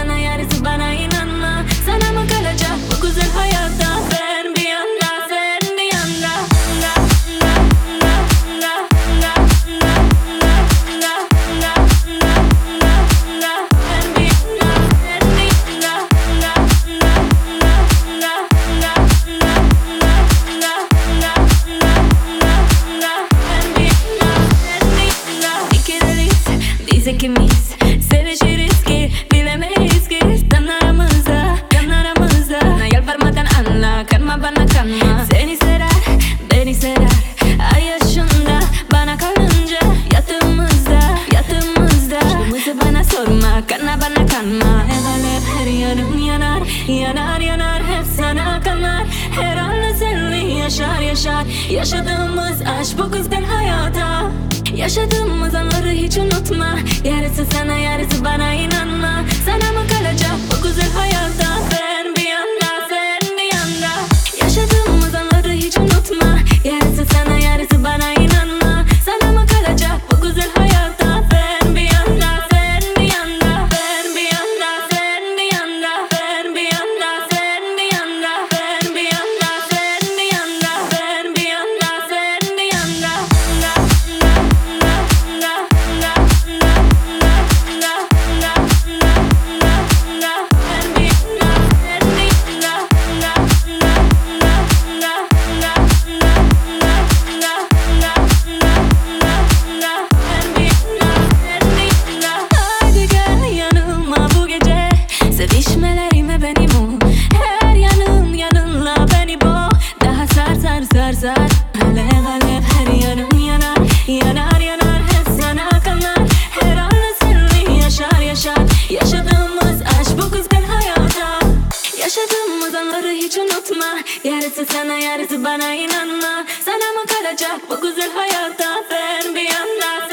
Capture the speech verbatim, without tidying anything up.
sana, yarısı bana, inanma. Sana mı kalacak bu güzel hayatta? Sen bir yanda, sen bir yanda. Da, da, da, da, da, da, da, da, da, da, da. Sen bir yanda, sen bir yanda. Da, da, da, da, da, da, da, da, da, da, da. Sen bir yanda, sen bir yanda. İkileriz, biz ikimiz sevişiriz ki bilemeyiz ki sen aramızda, sen aramızda. Bana yalvarmadan anla, kanma bana kanma. Seni serer, beni serer. Ay yaşında bana kalınca yatağımızda, yatağımızda. Aşkımızı bana sorma, kanma bana kanma. Ev alev her yanım yanar, yanar yanar hep sana kanar. Her an senle yaşar yaşar. Yaşadığımız aşk bu güzel hayata. Yaşadığımız anları hiç unutma. Yarısı sana, yarısı bana, inanma. Sana mı kalacak bu güzel hayatta? Ben bir yanda, sen bir yanda. Yaşadığımız anları hiç unutma. Yarısı sana, yarısı bana, inanma. Sana mı kalacak bu güzel hayatta? Ben bir yanda, sen bir yanda. Ben bir yanda, sen bir yanda. Ben bir yanda, sen bir yanda. Ben bir yanda, sen bir yanda. Ben bir yanda, sen bir yanda. Da, da, da, da, da, da, da, da, da, da, da. Ben bir yanda, sen bir yanda. Da, da, da, da, da, da, da, da, da, da. Ben bir yanda, sen bir yanda. Haydi gel yanıma bu gece. Sevişmelerime benim o. Her yanım yanınla beni boğ. Daha sar sar sar sar. Alev alev her yanım yanar. Yanar yanar hep sana kanar. Her an seninle yaşar yaşar. Yaşadığımız aşk bu güzel hayata. Yaşadığımız anları hiç unutma. Yarısı sana, yarısı bana, inanma. Sana mı kalacak bu güzel hayatta? Ben bir yanda,